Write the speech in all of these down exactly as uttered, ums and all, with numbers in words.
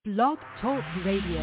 Blog Talk Radio.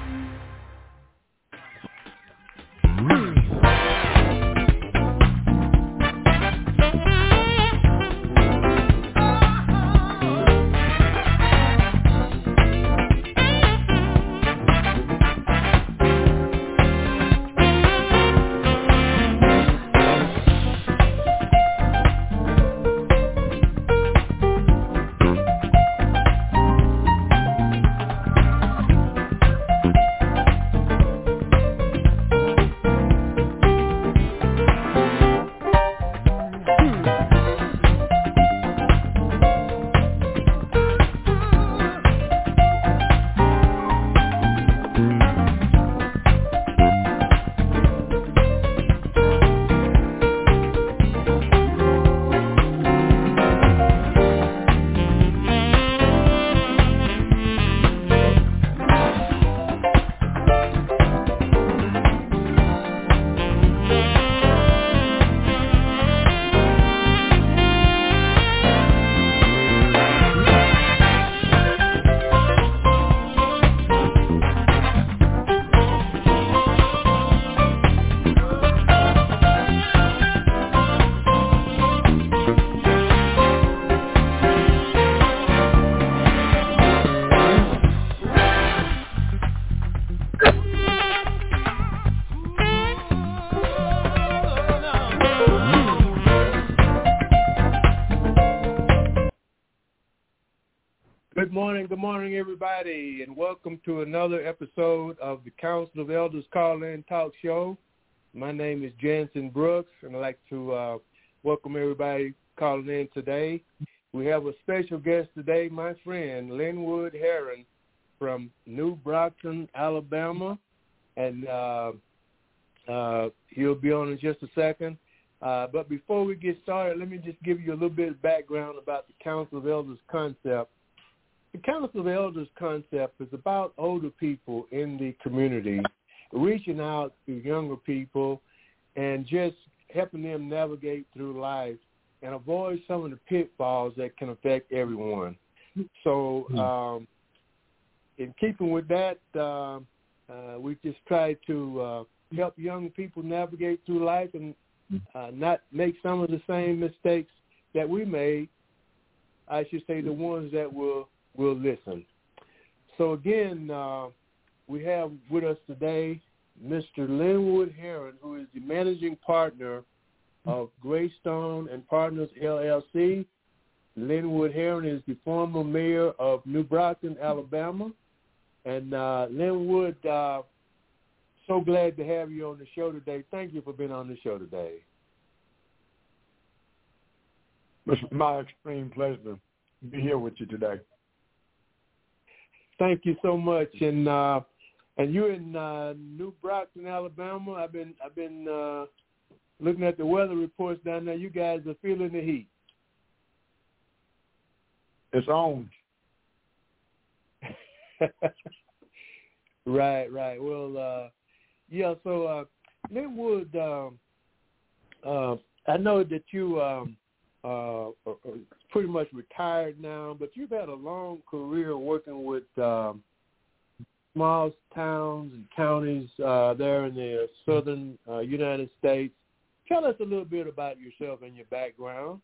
Good morning, good morning, everybody, and welcome to another episode of the Council of Elders Call-In Talk Show. My name is Jensen Brooks, and I'd like to uh, welcome everybody calling in today. We have a special guest today, my friend Linwood Heron from New Brockton, Alabama, and uh, uh, he'll be on in just a second. Uh, but before we get started, let me just give you a little bit of background about the Council of Elders concept. The Council of Elders concept is about older people in the community reaching out to younger people and just helping them navigate through life and avoid some of the pitfalls that can affect everyone. So um, in keeping with that, uh, uh, we just try to uh, help young people navigate through life and uh, not make some of the same mistakes that we made. I should say the ones that will will listen. So again, uh, we have with us today Mister Linwood Heron, who is the managing partner of Greystone and Partners, L L C. Linwood Heron is the former mayor of New Brockton, Alabama. And uh, Linwood, uh, so glad to have you on the show today. Thank you for being on the show today. It's my extreme pleasure to be here with you today. Thank you so much, and uh, and you're in uh, New Brockton, Alabama. I've been I've been uh, looking at the weather reports down there. You guys are feeling the heat. It's on. Right, right. Well, uh, yeah. So, uh, Linwood, um, uh, I know that you um, uh, are pretty much retired now, but you've had a long career working with um, small towns and counties uh, there in the southern uh, United States. Tell us a little bit about yourself and your background.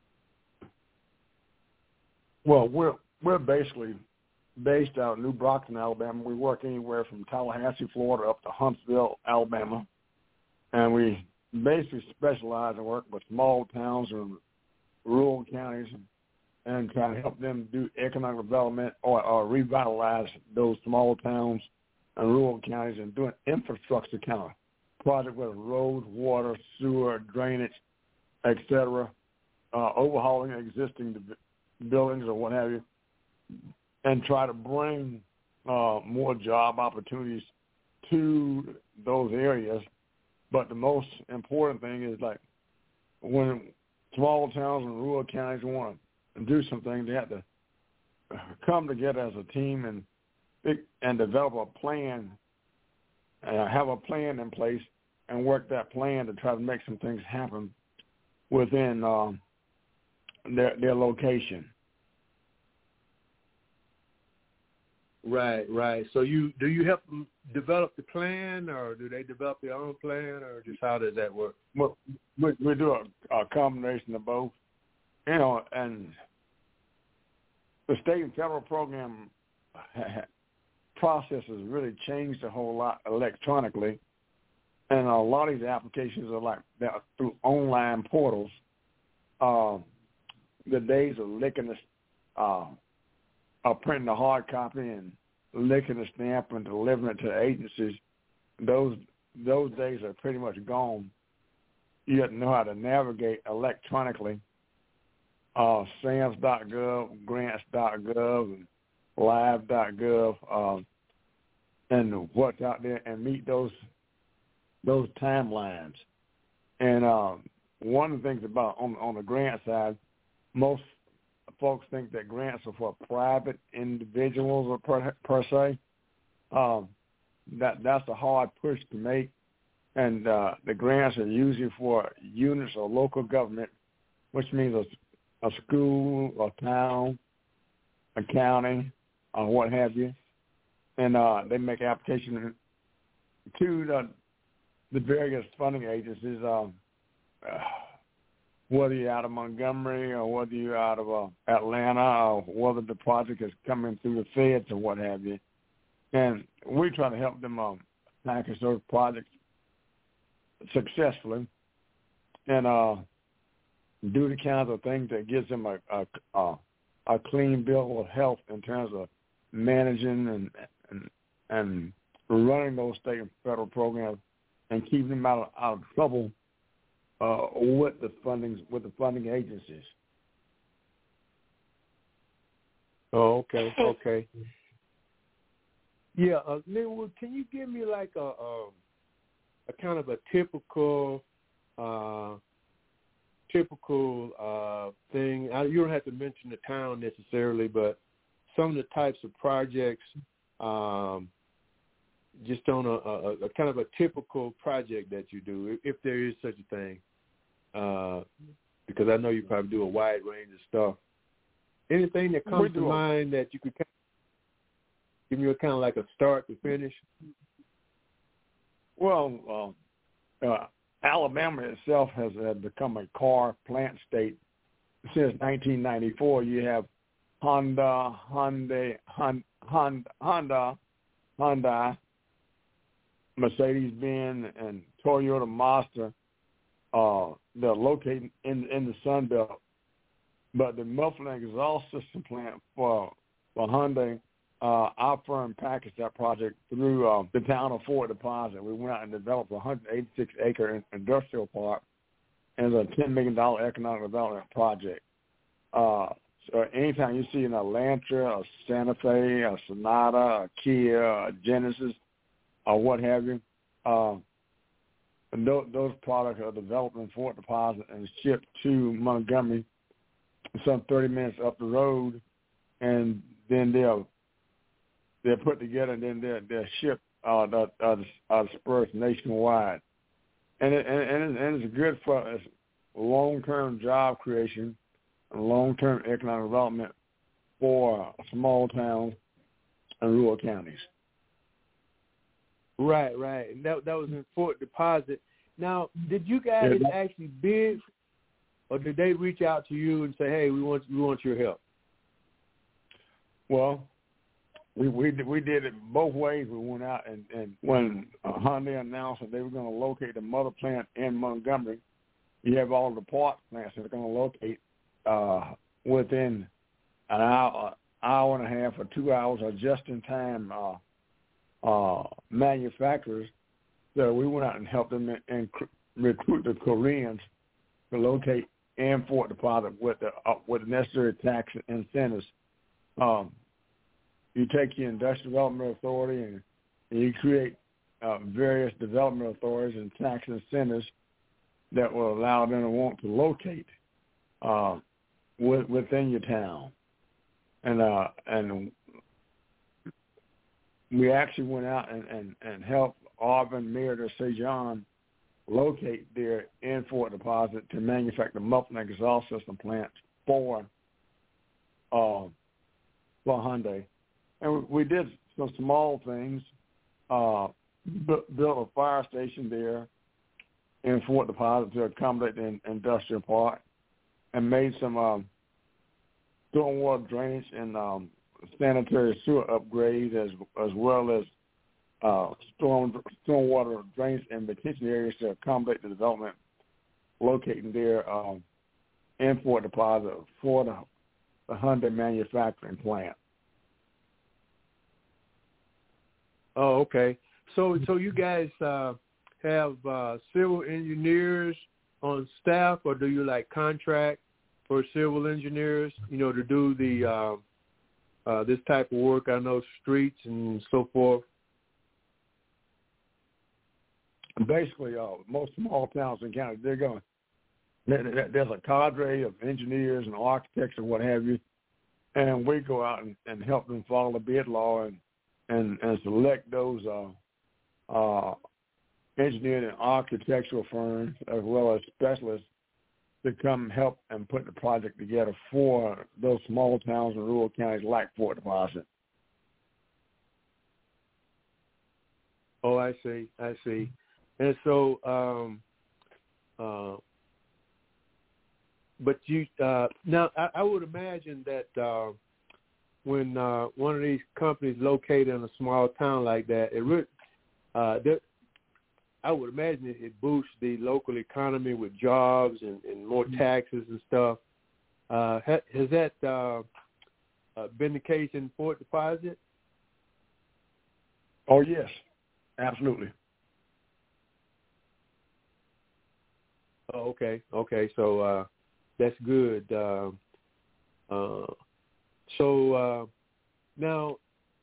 Well, we're we're basically based out of New Brockton, Alabama. We work anywhere from Tallahassee, Florida, up to Huntsville, Alabama, and we basically specialize in working with small towns and rural counties and try to help them do economic development or, or revitalize those small towns and rural counties and doing infrastructure kind of project with roads, water, sewer, drainage, et cetera, uh, overhauling existing buildings or what have you, and try to bring uh, more job opportunities to those areas. But the most important thing is, like, when small towns and rural counties want to do something, they have to come together as a team and and develop a plan, uh, have a plan in place, and work that plan to try to make some things happen within uh, their their location. Right, right. So you do you help them develop the plan, or do they develop their own plan, or just how does that work? Well, we, we do a, a combination of both. You know, and the state and federal program process has really changed a whole lot electronically, and a lot of these applications are like they're through online portals. Uh, the days of licking the, uh, of printing a hard copy and licking the stamp and delivering it to the agencies, those those days are pretty much gone. You have to know how to navigate electronically. Uh, S A M S dot gov, grants dot gov, and live dot gov, um, and what's out there, and meet those those timelines. And um, one of the things about on on the grant side, most folks think that grants are for private individuals or per, per se. Um, that that's a hard push to make, and uh, the grants are usually for units of local government, which means a, a school, a town, a county, or what have you, and uh, they make applications to the, the various funding agencies. Um, uh, whether you're out of Montgomery or whether you're out of uh, Atlanta or whether the project is coming through the feds or what have you. And we try to help them um, package those projects successfully and uh, do the kinds of things that gives them a, a, a, a clean bill of health in terms of managing and, and, and running those state and federal programs and keeping them out of, out of trouble Uh, with the funding with the funding agencies. Oh, okay, okay. Yeah, uh, Linwood, can you give me like a, a a kind of a typical uh, typical uh, thing? I, you don't have to mention the town necessarily, but some of the types of projects, um, just on a, a, a kind of a typical project that you do, if there is such a thing, uh, because I know you probably do a wide range of stuff. Anything that comes to mind that you could kind of give me a kind of like a start to finish? Well, uh, uh, Alabama itself has uh, become a car plant state since nineteen ninety-four. You have Honda, Hyundai, Honda, Honda, Hyundai, Mercedes-Benz, and Toyota Mazda. Uh, they're located in in the Sun Belt, but the muffler and exhaust system plant for for Hyundai, uh, our firm packaged that project through uh, the town of Fort Deposit. We went out and developed a one hundred eighty-six acre industrial park, and it's a ten million dollars economic development project. Uh, so anytime you see an Elantra, a Santa Fe, a Sonata, a Kia, a Genesis, or what have you, uh, and those, those products are developed in Fort Deposit and shipped to Montgomery, some thirty minutes up the road, and then they'll they're put together and then they're they're shipped uh, uh, uh, uh, dispersed nationwide, and it, and and, and it's good for it's long-term job creation and long-term economic development for small towns and rural counties. Right, right. And that that was in Fort Deposit. Now, did you guys yeah. actually bid, or did they reach out to you and say, "Hey, we want we want your help"? Well, we we we did it both ways. We went out and, and when uh, Hyundai announced that they were going to locate the mother plant in Montgomery, you have all the part plants that are going to locate uh, within an hour, hour and a half, or two hours, or just in time. Uh, Uh, manufacturers, so we went out and helped them and, and cr- recruit the Koreans to locate in Fort Deposit with the uh, with the necessary tax incentives. Um, you take your Industrial Development Authority and, and you create uh, various development authorities and tax incentives that will allow them to want to locate uh, with, within your town, and uh, and. We actually went out and, and, and helped Auburn, Merida, Saint John locate there in Fort Deposit to manufacture muffler and exhaust system plants for uh, for Hyundai. and we did some small things. Uh, built a fire station there in Fort Deposit to accommodate the industrial park, and made some um, stormwater drainage and um, sanitary sewer upgrades, as as well as uh, storm stormwater drainage and detention areas to accommodate the development locating there um, in Fort Deposit for the, the Hyundai manufacturing plant. Oh, okay. So, so you guys uh, have uh, civil engineers on staff, or do you like contract for civil engineers, you know, to do the uh, uh, this type of work? I know streets and so forth. Basically, uh, most small towns in Canada, they're going. There's a cadre of engineers and architects and what have you, and we go out and, and help them follow the bid law and and, and select those uh, uh, engineering and architectural firms as well as specialists to come help and put the project together for those small towns and rural counties like Fort Deposit. Oh, I see. I see. And so, um, uh, but you uh, now I, I would imagine that uh, when uh, one of these companies located in a small town like that, it really, uh, that, I would imagine it, it boosts the local economy with jobs and, and more taxes and stuff. Uh, ha, has that uh, uh, been the case in Fort Deposit? Oh, yes, absolutely. Oh, okay, okay. So uh, that's good. Uh, uh, so uh, now,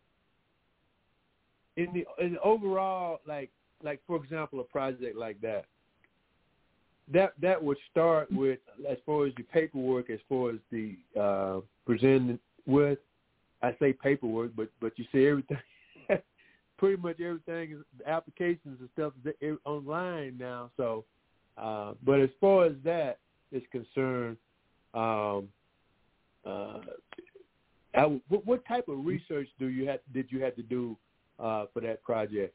in the, in the overall, like, like for example, a project like that, that that would start with, as far as the paperwork, as far as the uh, presented with, I say paperwork, but but you see everything, pretty much everything is applications and stuff is online now. So, uh, but as far as that is concerned, um, uh, I, what, what type of research do you have did you have to do uh, for that project?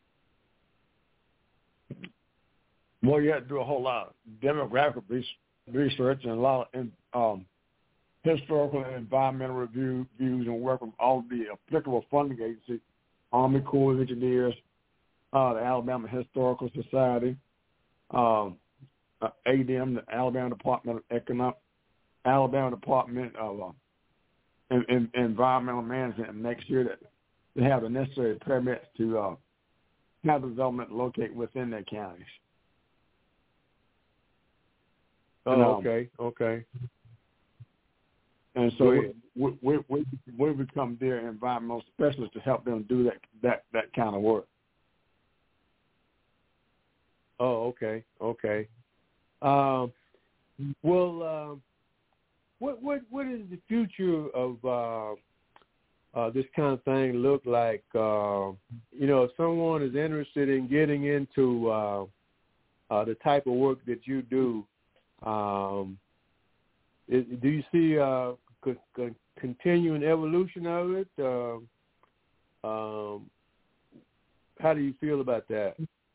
Well, you have to do a whole lot of demographic research and a lot of um, historical and environmental review, reviews and work with all the applicable funding agencies, Army Corps of Engineers, uh, the Alabama Historical Society, um, uh, A D M, the Alabama Department of Economic, Alabama Department of uh, in, in, Environmental Management, and make sure that they have the necessary permits to uh, have the development locate within their counties. Oh, and, um, okay, okay. And so we, we we we become their environmental specialists to help them do that that that kind of work. Oh, okay, okay. Um, well, um, what what what is the future of uh, uh, this kind of thing look like? Uh, you know, if someone is interested in getting into uh, uh, the type of work that you do, um, is, do you see a uh, c- continuing evolution of it? Uh, um, how do you feel about that?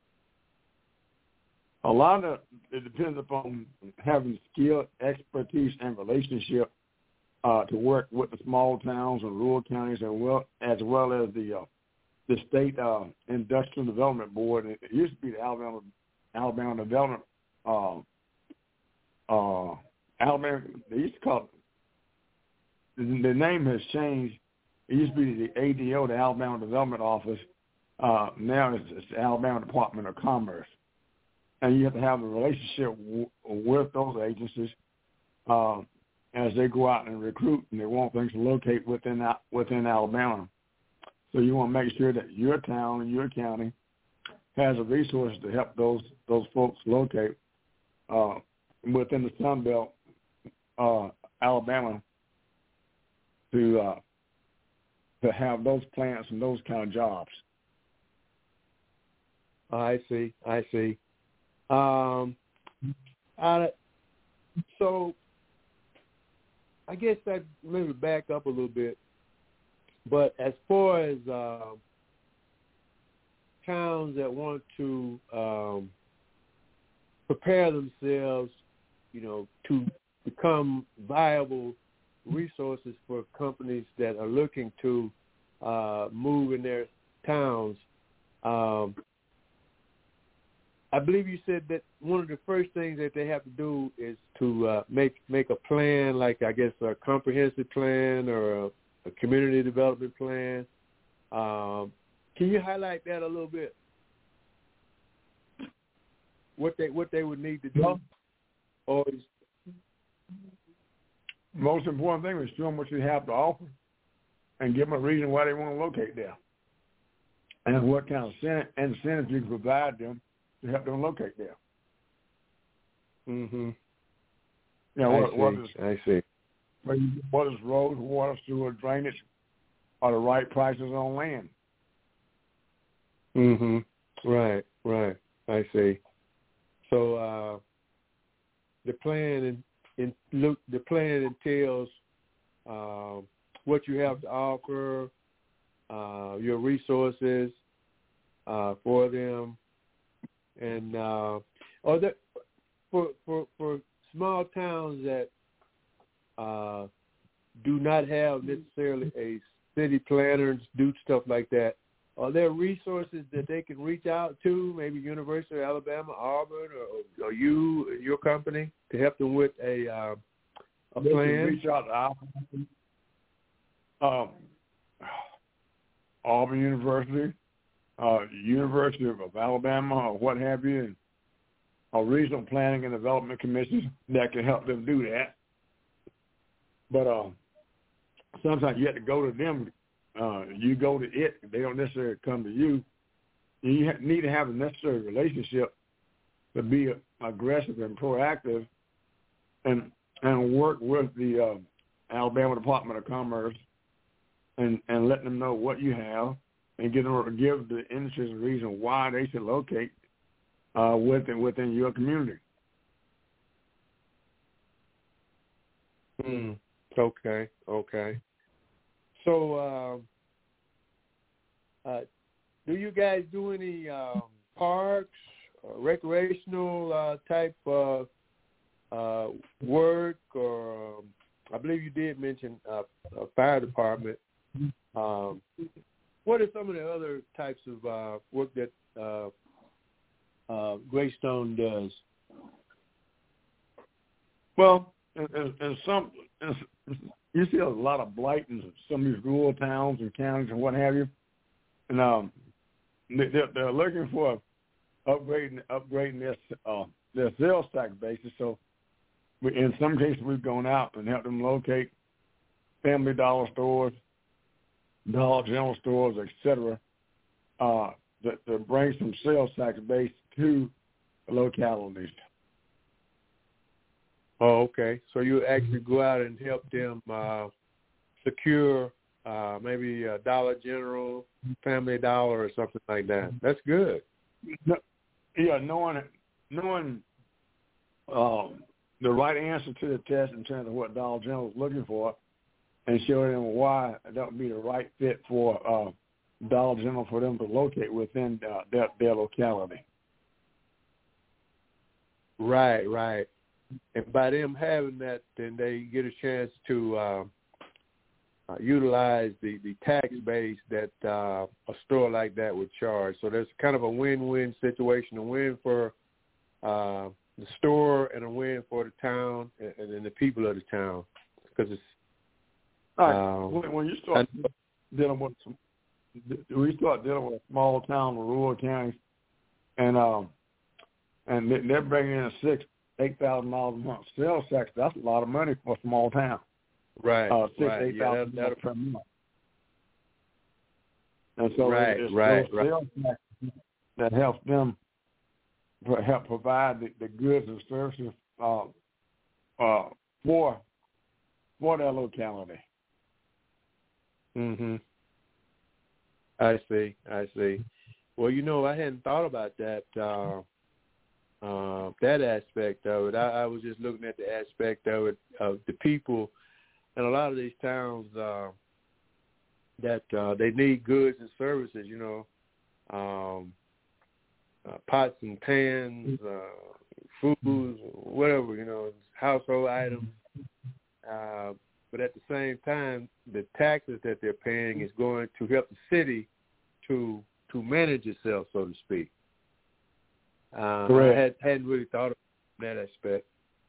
A lot of it depends upon having skill, expertise, and relationship uh, to work with the small towns and rural counties, and well as well as the uh, the state uh, industrial development board. It used to be the Alabama Alabama Development uh, uh, Alabama. They used to call it. The name has changed. It used to be the A D O, the Alabama Development Office. Uh, now it's, it's the Alabama Department of Commerce. And you have to have a relationship w- with those agencies uh, as they go out and recruit, and they want things to locate within within Alabama. So you want to make sure that your town and your county has the resources to help those those folks locate uh, within the Sun Belt, uh, Alabama, to uh, to have those plants and those kind of jobs. I see. I see. Um, I, so I guess that maybe back up a little bit. but as far as uh, towns that want to um, prepare themselves, you know, to become viable resources for companies that are looking to uh, move in their towns, um, I believe you said that one of the first things that they have to do is to uh, make make a plan, like I guess a comprehensive plan or a, a community development plan. Um, can you highlight that a little bit? What they what they would need to do, well, or is, most important thing is show them what you have to offer, and give them a reason why they want to locate there, and what kind of incentives you can provide them to help them locate there. Mm-hmm. Yeah, I what, see. what is, I see. What is roads, water, sewer, drainage, are the right prices on land? Mm-hmm. Right, right. I see. So uh, the plan in, in look the plan entails uh, what you have to offer, uh, your resources uh, for them, and uh, or that for for for small towns that uh, do not have necessarily a city planner to do stuff like that. Are there resources that they can reach out to, maybe University of Alabama, Auburn, or, or you, your company, to help them with a uh, a they plan? Can reach out to um, Auburn University, uh, University of Alabama, or what have you, and or regional planning and development commissions that can help them do that. But uh, sometimes you have to go to them. Uh, you go to it. They don't necessarily come to you. You ha- need to have a necessary relationship to be uh, aggressive and proactive, and and work with the uh, Alabama Department of Commerce, and, and let them know what you have, and give them give the industries a reason why they should locate uh, within within your community. Mm. Okay. Okay. So, uh, uh, do you guys do any um, parks, uh, recreational uh, type of uh, work, or um, I believe you did mention uh, a fire department. Um, what are some of the other types of uh, work that uh, uh, Greystone does? Well, and, and, and some and you see a lot of blight in some of these rural towns and counties and what have you, and um, they're, they're looking for upgrading upgrading their uh, their sales tax basis. So, we, in some cases, we've gone out and helped them locate Family Dollar stores, Dollar General stores, et cetera, uh, that to bring some sales tax base to the localities. Oh, okay. So you actually go out and help them uh, secure uh, maybe a Dollar General, Family Dollar, or something like that. That's good. No, yeah, knowing knowing um, the right answer to the test in terms of what Dollar General is looking for, and showing them why that would be the right fit for uh, Dollar General for them to locate within uh, their, their locality. Right, right. And by them having that, then they get a chance to uh, uh, utilize the, the tax base that uh, a store like that would charge. So there's kind of a win-win situation, a win for uh, the store and a win for the town and, and the people of the town. Because it's All right. um, when, when you start dealing with some, we start dealing with a small town or rural counties, and um, and they're bringing in a six. Eight thousand dollars a month sales tax. That's a lot of money for a small town. Right, uh, six, right. eight Yeah, thousand that, dollars per month. And so right, it's right, those sales tax that helps them help provide the, the goods and services uh, uh, for for their locality. Mhm. I see. I see. Well, you know, I hadn't thought about that. Uh, Uh, that aspect of it. I, I was just looking at the aspect of it, of the people. And a lot of these towns, uh, that uh, they need goods and services, you know, um, uh, pots and pans, uh, foods, whatever, you know, household items. Uh, but at the same time, the taxes that they're paying is going to help the city to to manage itself, so to speak. Uh, I had, hadn't really thought of that aspect.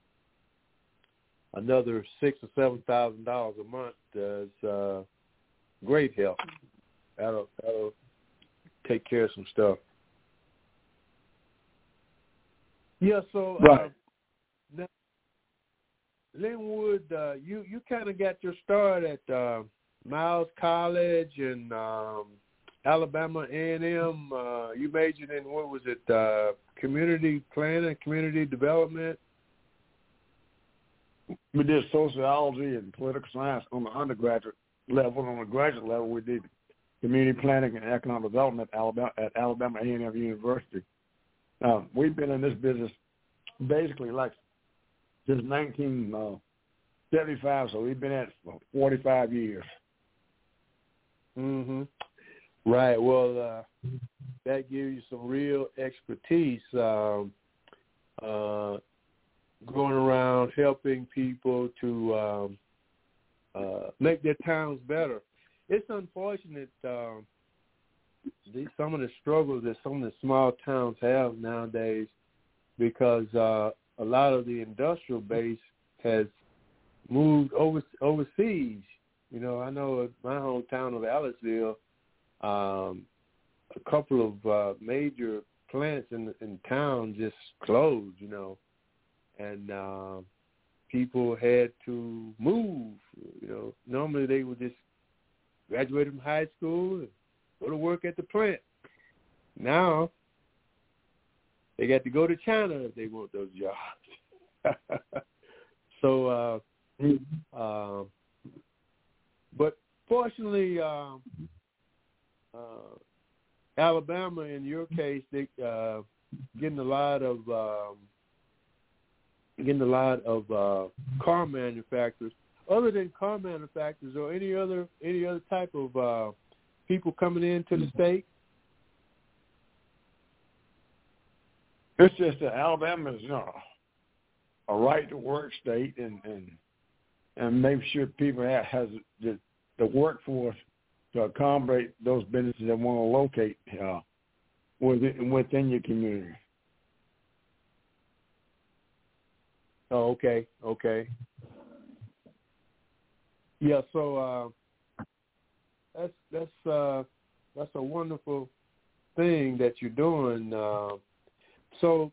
Another six or seven thousand dollars a month does uh, great help. That'll that'll take care of some stuff. Yeah. So, uh, right. now, Linwood, uh, you you kind of got your start at uh, Miles College and um, Alabama A and M. Uh, you majored in, what was it, uh, community planning, community development? We did sociology and political science on the undergraduate level. On the graduate level, we did community planning and economic development at Alabama, at Alabama A and M University. Uh, we've been in this business basically like since nineteen seventy-five, so we've been at it for forty-five years. Mm-hmm. Right. Well, uh, that gives you some real expertise um, uh, going around helping people to um, uh, make their towns better. It's unfortunate um, these, some of the struggles that some of the small towns have nowadays because uh, a lot of the industrial base has moved over, overseas. You know, I know my hometown of Aliceville, um, a couple of uh, major plants in in town just closed, you know, and uh, people had to move. You know, normally they would just graduate from high school and go to work at the plant. Now they got to go to China if they want those jobs. so, uh, mm-hmm. uh, but fortunately, uh, uh, Alabama, in your case, they uh, getting a lot of um, getting a lot of uh, car manufacturers. Other than car manufacturers, or any other any other type of uh, people coming into the state? It's just that Alabama is, you know, a right to work state, and and, and make sure people have has the, the workforce to accommodate those businesses that want to locate uh, within within your community. Oh, okay, okay. Yeah, so uh, that's that's uh, that's a wonderful thing that you're doing. Uh, so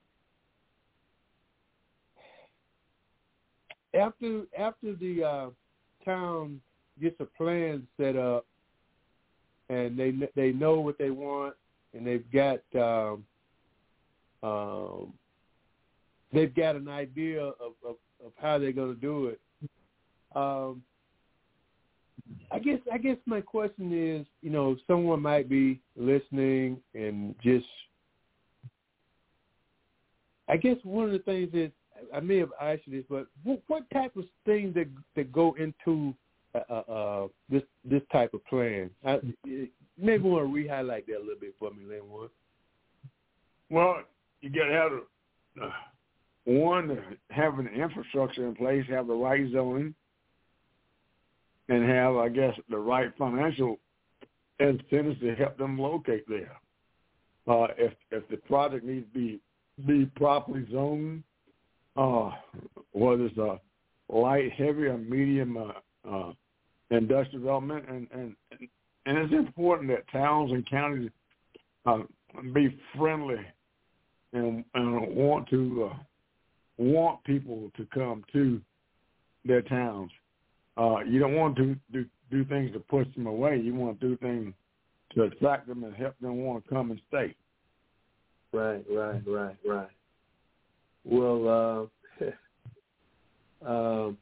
after after the uh, town gets a plan set up, and they they know what they want, and they've got um, um, they've got an idea of, of, of how they're going to do it. Um, I guess I guess my question is, you know, someone might be listening and just, I guess one of the things that I may have asked you this, but what, what type of things that that go into uh, uh, this this type of plan? I, maybe want to re-highlight that a little bit for me, Linwood. Well, you got to have uh, one, having the infrastructure in place, have the right zoning, and have, I guess, the right financial incentives to help them locate there. Uh, if if the project needs to be be properly zoned, uh, whether it's a light, heavy, or medium uh, uh, industrial development, and, and and it's important that towns and counties uh, be friendly and, and want to uh, want people to come to their towns. Uh, you don't want to do, do things to push them away. You want to do things to attract them and help them want to come and stay. Right, right, right, right. Well, uh, um,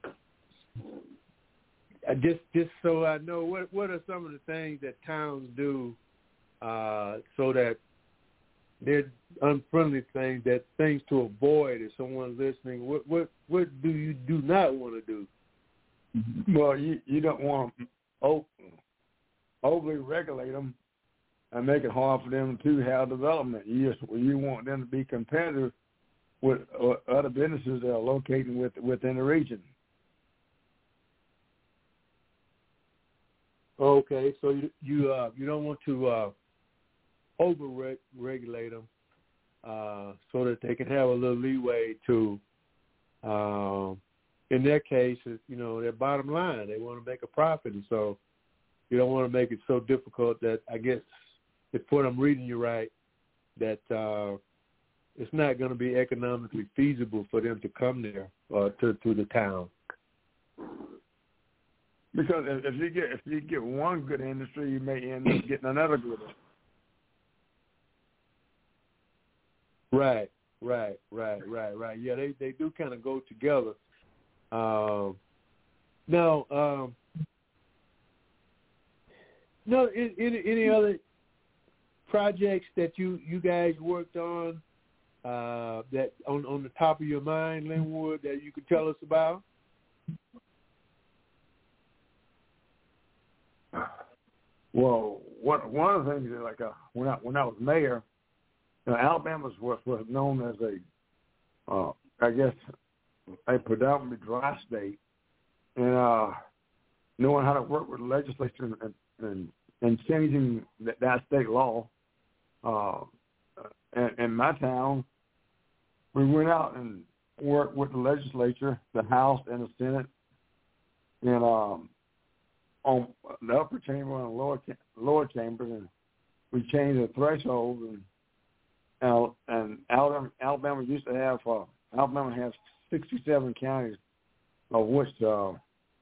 I just just so I know, what what are some of the things that towns do uh, so that they're unfriendly things, that things to avoid if someone's listening? What what what do you do not want to do? Well, you, you don't want to oh, overly regulate them and make it hard for them to have development. You just, you want them to be competitive with uh, other businesses that are located with, within the region. Okay, so you you, uh, you don't want to uh, over regulate them uh, so that they can have a little leeway to, uh, in their case, you know, their bottom line. They want to make a profit, and so you don't want to make it so difficult that, I guess, if what I'm reading you right, that uh, it's not going to be economically feasible for them to come there uh, to to the town. Because if you get if you get one good industry, you may end up getting another good industry. Right, right, right, right, right. Yeah, they, they do kind of go together. Um, now, um, no, any any other projects that you, you guys worked on uh, that on on the top of your mind, Linwood, that you could tell us about? Well, one one of the things that, like uh, when I when I was mayor, you know, Alabama was was known as a, uh, I guess, a predominantly dry state, and uh, knowing how to work with the legislature and and, and changing that, that state law. Uh, in, in my town, we went out and worked with the legislature, the House and the Senate, and um, on the upper chamber and the lower lower chamber, and we changed the threshold. And and Alabama, Alabama used to have uh, Alabama has sixty-seven counties, of which uh,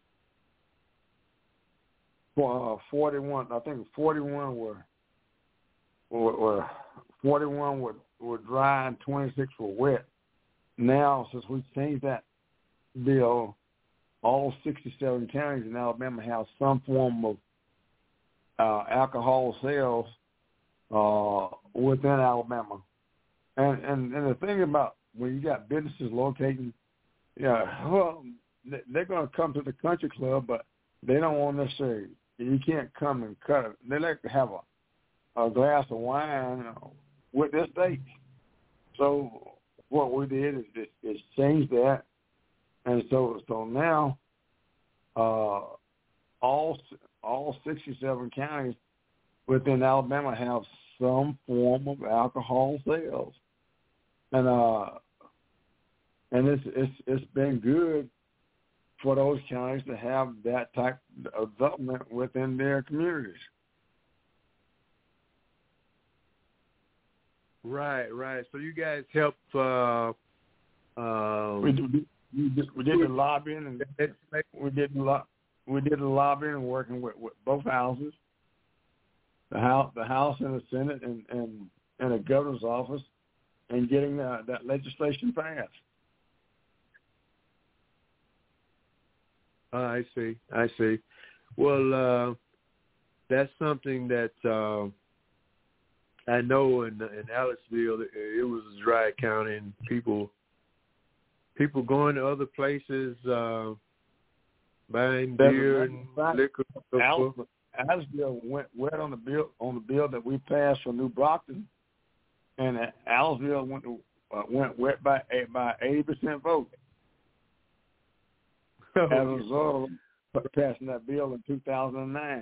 for, uh, forty-one, I think forty-one were were, were forty-one were, were dry and twenty-six were wet. Now, since we changed that bill, all sixty-seven counties in Alabama have some form of uh, alcohol sales uh, within Alabama. And, and and the thing about when you got businesses locating, yeah, well, they're going to come to the country club, but they don't want necessarily, you can't come and cut it. They like to have a, a glass of wine with their steak. So what we did is, is change that. And so so now uh, all all sixty-seven counties within Alabama have some form of alcohol sales. And uh, and it's it's it's been good for those counties to have that type of development within their communities. Right, right. So you guys help. Uh, um, we, did, we, did, we did the lobbying and we did the lo- we did the lobbying and working with, with both houses, the house, the House and the Senate, and and, and the governor's office, and getting uh, that legislation passed. Uh, I see. I see. Well, uh, that's something that uh, I know in in Aliceville, it, it was a dry county, and people people going to other places, uh, buying beer and liquor. Aliceville went wet on the bill on the bill that we passed for New Brockton, and Aliceville went to, uh, went wet by by eighty percent vote. As a result of passing that bill in two thousand nine.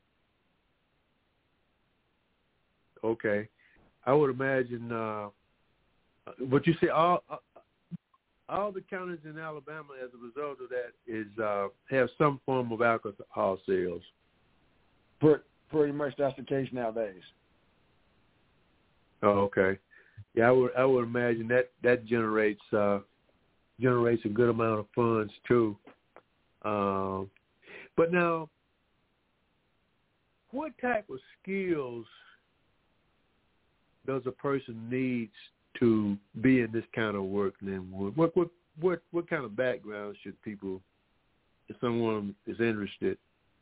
Okay. I would imagine, uh, what you say, all uh, all the counties in Alabama, as a result of that, is uh, have some form of alcohol sales. Pretty much that's the case nowadays. Oh, okay. Yeah, I would I would imagine that that generates uh, generates a good amount of funds too. Um, but now, what type of skills does a person need to be in this kind of work? Then, what what what what kind of background should people, if someone is interested?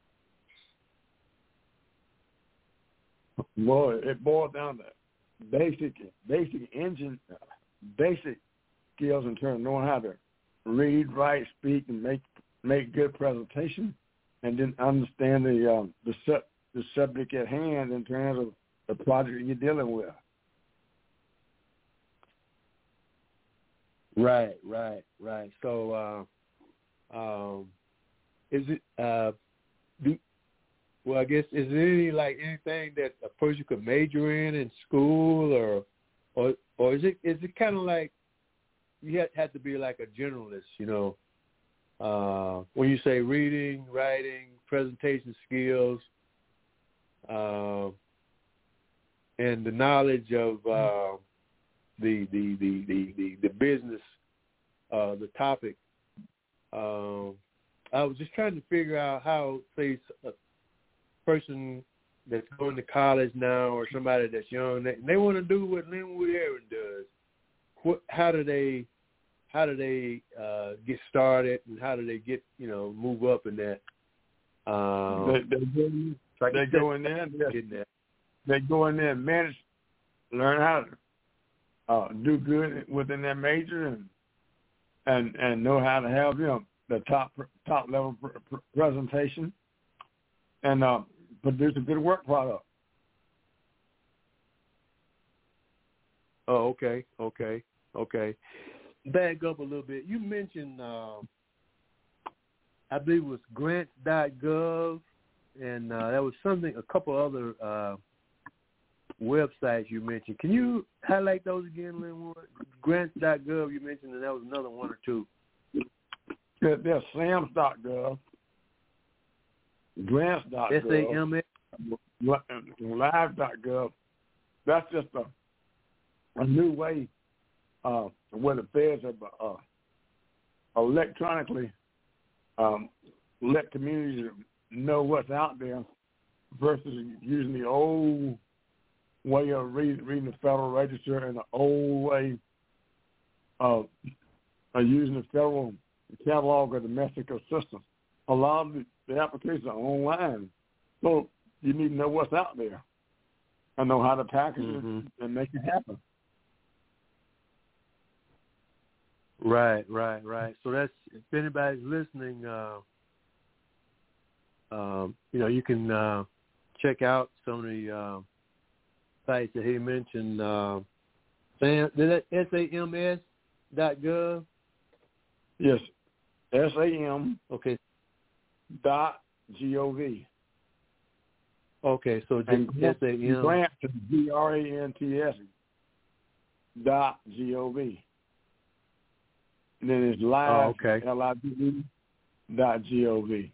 Well, it boils down to basic basic engine, basic skills in terms of knowing how to read, write, speak, and make make good presentation, and then understand the um, the sub the subject at hand in terms of the project you're dealing with. Right, right, right. So, uh, um, is it? Uh, do, well, I guess is there any like anything that a person could major in in school, or, or, or is it is it kind of like you have, have to be like a generalist, you know? Uh, when you say reading, writing, presentation skills, uh, and the knowledge of uh, the, the, the, the, the, the business, uh, the topic. Um, I was just trying to figure out how, say, a person that's going to college now or somebody that's young, they, they want to do what Linwood Aaron does. What, how do they, how do they uh, get started, and how do they get, you know, move up in that? Um, they, they, go, they go in there, they, they go in there and manage, learn how to uh, do good within their major, and and and know how to have, you know, the top top level pr- pr- presentation, and uh, produce a good work product. Oh, okay, okay, okay. Back up a little bit. You mentioned, uh, I believe it was grants dot gov, and uh, there was something, a couple other uh, websites you mentioned. Can you highlight those again, Linwood? grants dot gov you mentioned, and that was another one or two. Yeah, there's SAMS dot gov, grants dot gov, S A M S, live dot gov. That's just a, a new way uh, where the feds have uh, electronically um, let communities know what's out there versus using the old way of read, reading the Federal Register and the old way of, of using the Federal Catalog of Domestic Assistance. A lot of the, the applications are online, so you need to know what's out there and know how to package mm-hmm. it and make it happen. Right, right, right. So that's, if anybody's listening, uh, um, you know, you can uh, check out some of the uh, sites that he mentioned. Uh, Sam, is that S A M S dot gov? Yes, S A M okay. dot G O V. Okay, so just S A M. Grant to G R A N T S dot G O V. And then it's live, oh, okay. L I V E dot G O V.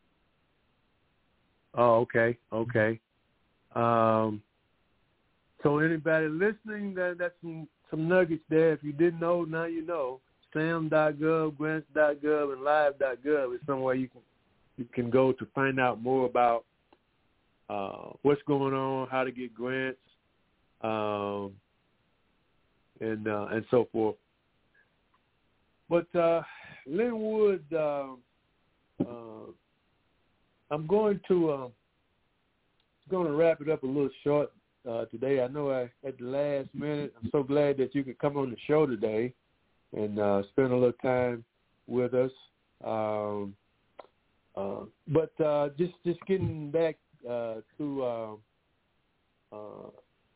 Oh, okay, okay. Um, so anybody listening, that that's some, some nuggets there. If you didn't know, now you know. sam dot gov, grants dot gov, and live dot gov is somewhere you can you can go to find out more about uh, what's going on, how to get grants, um, and uh, and so forth. But uh, Linwood, uh, uh, I'm going to uh, going to wrap it up a little short uh, today. I know I, at the last minute, I'm so glad that you could come on the show today and uh, spend a little time with us. Um, uh, but uh, just just getting back uh, to uh, uh,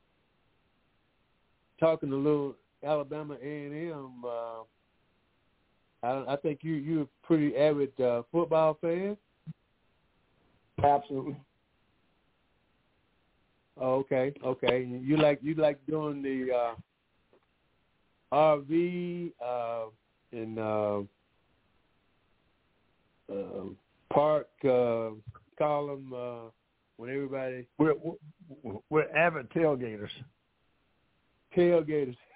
talking a little Alabama A and M. Uh, I, I think you you're a pretty avid uh, football fan. Absolutely. Oh, okay, okay. You like you like doing the uh, R V uh, and uh, uh, park uh, column uh, when everybody we're, we're we're avid tailgaters. Tailgaters.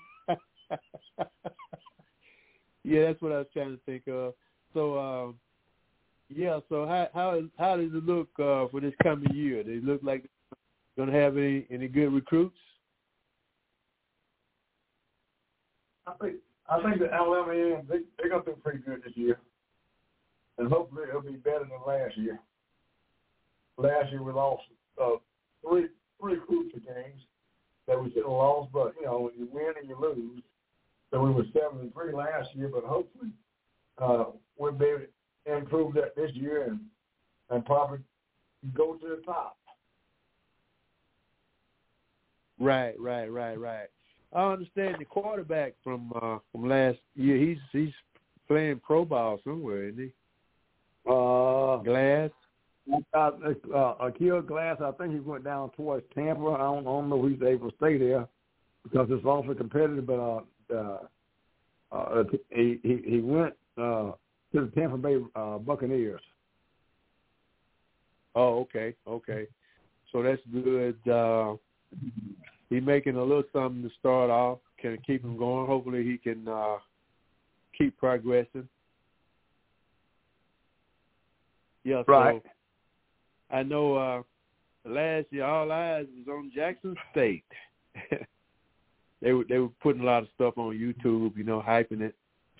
Yeah, that's what I was trying to think of. So. Um, Yeah, so how how how does it look uh, for this coming year? They look like they're gonna have any, any good recruits? I think I think the Alabama A and M, they they're gonna do pretty good this year, and hopefully it'll be better than last year. Last year we lost uh, three three crucial games that we should have lost, but you know when you win and you lose, so we were seven and three last year, but hopefully uh, we'll be able to improve that this year and, and probably go to the top. Right, right, right, right. I understand the quarterback from uh, from last year. He's he's playing pro ball somewhere, isn't he? Uh, Glass. Uh, uh, Akil Glass, I think he went down towards Tampa. I don't, I don't know if he's able to stay there because it's awfully competitive. But uh, uh, uh, he, he he went uh, to the Tampa Bay uh, Buccaneers. Oh, okay, okay. So that's good. Uh, he's making a little something to start off. Can keep him going. Hopefully, he can uh, keep progressing. Yeah, right. So I know uh, last year all eyes was on Jackson State. they were they were putting a lot of stuff on YouTube, you know, hyping it.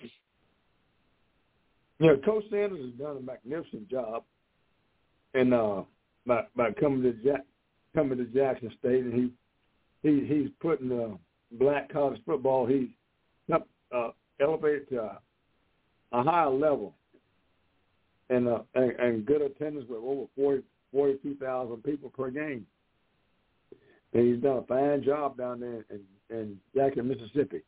Yeah, Coach Sanders has done a magnificent job, in uh, by by coming to Jack, coming to Jackson State, and he he he's putting uh, black college football. He's uh, elevated to a, a higher level, and, uh, and and good attendance with over forty. forty-two thousand people per game. And he's done a fine job down there in, in Jackson, Mississippi.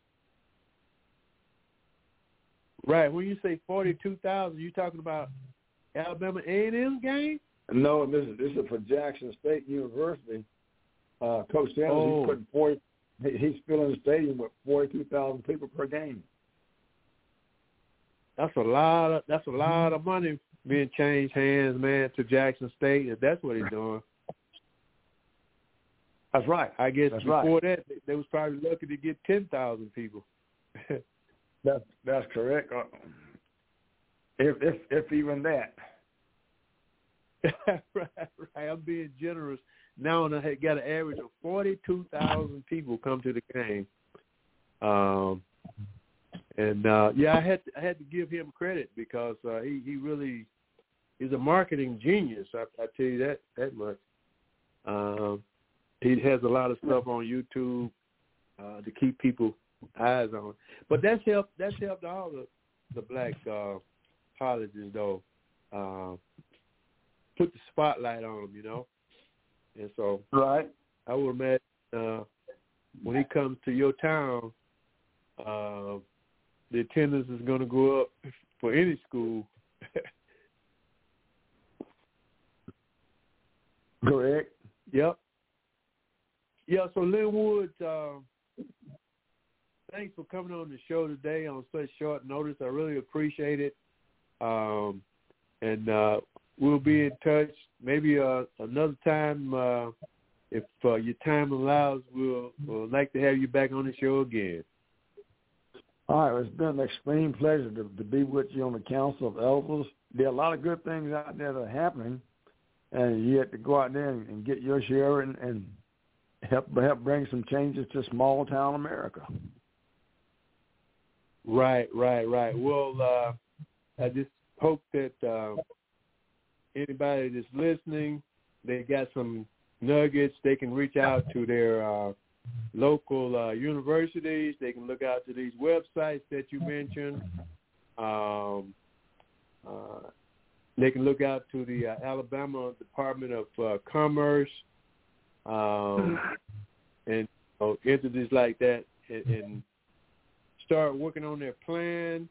Right. When you say forty-two thousand, you talking about Alabama A and M game? No, this is this is for Jackson State University. Uh, Coach Sanders, oh. he's putting forty. He's filling the stadium with forty-two thousand people per game. That's a lot of that's a lot of money being changed hands, man, to Jackson State. If that's what he's doing. That's right. I guess that's before right. that, they was probably lucky to get ten thousand people. that's that's correct. Uh, if if if even that. right, right. I'm being generous. Now I had got an average of forty-two thousand people come to the game. Um, and uh, yeah, I had to, I had to give him credit because uh, he he really is a marketing genius. I, I tell you that that much. Um, he has a lot of stuff on YouTube uh, to keep people eyes on. But that's helped. That's helped all the the black uh, colleges though. Uh, put the spotlight on them, you know. And so, right. I would imagine uh, when he comes to your town, uh, the attendance is going to go up for any school. Correct. Yep. Yeah. So, Lynn Woods, uh, thanks for coming on the show today on such short notice. I really appreciate it. Um, and uh, we'll be in touch. Maybe uh, another time, uh, if uh, your time allows, we'll, we'll like to have you back on the show again. All right. Well, it's been an extreme pleasure to, to be with you on the Council of Elders. There are a lot of good things out there that are happening, and you have to go out there and, and get your share and, and help help bring some changes to small town America. Right, right, right. Well, uh, I just hope that uh, anybody that's listening, they got some nuggets. They can reach out to their uh, local uh, universities. They can look out to these websites that you mentioned. Um, uh, they can look out to the uh, Alabama Department of uh, Commerce um, and you know, entities like that, and, and start working on their plan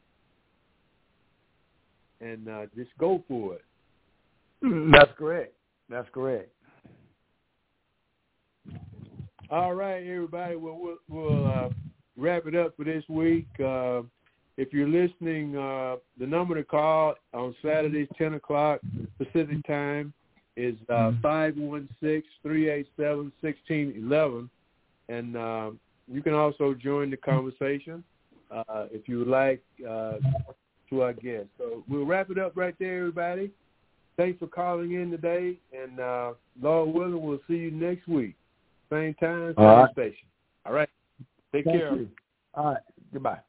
and uh, just go for it. That's correct. That's correct. All right, everybody. Well, we'll, we'll uh, wrap it up for this week. Uh, if you're listening, uh, the number to call on Saturdays, ten o'clock Pacific time, is uh, five one six, three eight seven, one six one one. And uh, you can also join the conversation uh, if you would like uh, to our guest. So we'll wrap it up right there, everybody. Thanks for calling in today. And uh, Lord willing, we'll see you next week. Same time, same All right. station. All right. Take Thank care. you. All right. Goodbye.